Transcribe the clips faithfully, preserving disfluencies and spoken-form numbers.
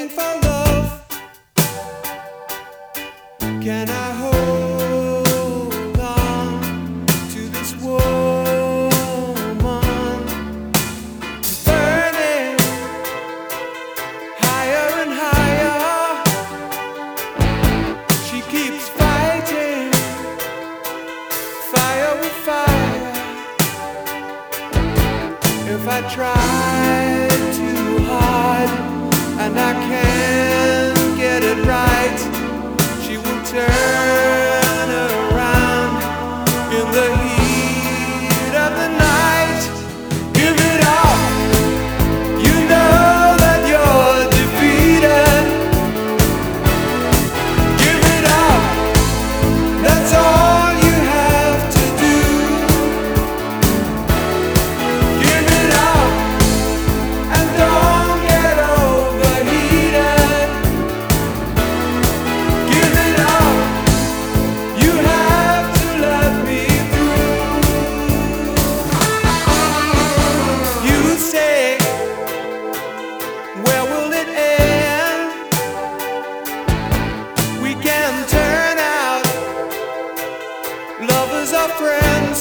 waiting for love. Can I hold on to this woman? Burning higher and higher. She keeps fighting fire with fire. If I try too hard and I can't get it right, she will turn around in the heat of the night. Give it up, you know that you're defeated. Give it up, that's all you have to do. Give it up and don't get overheated. Give it up, you have to let me through. You say, where will it end? We can turn out lovers or friends.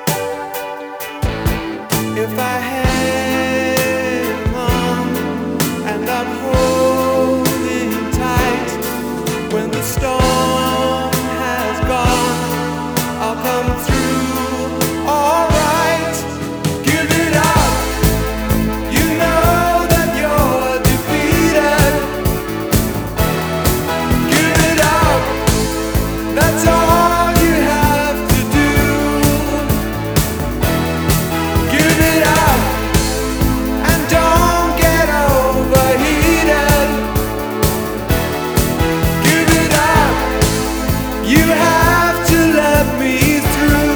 If I hang on and I'm holding tight, when the storm has gone, I'll come through alright. Give it up, you know that you're defeated. Give it up, that's all you have to do. Give it up and don't get overheated. Give it up, you have to let me through.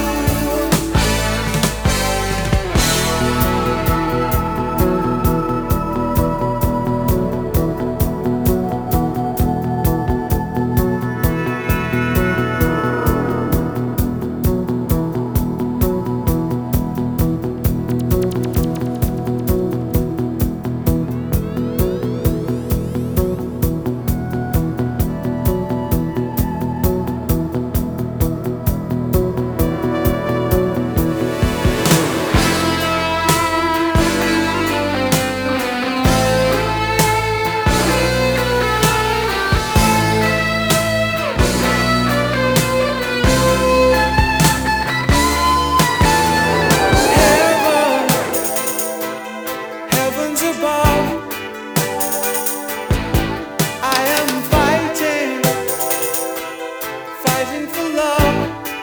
Heaven, heavens above, I am fighting, fighting for love.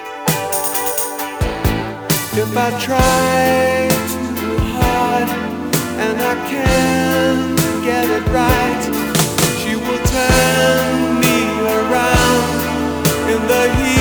If I try too hard and I can't get it right, she will turn me around in the heat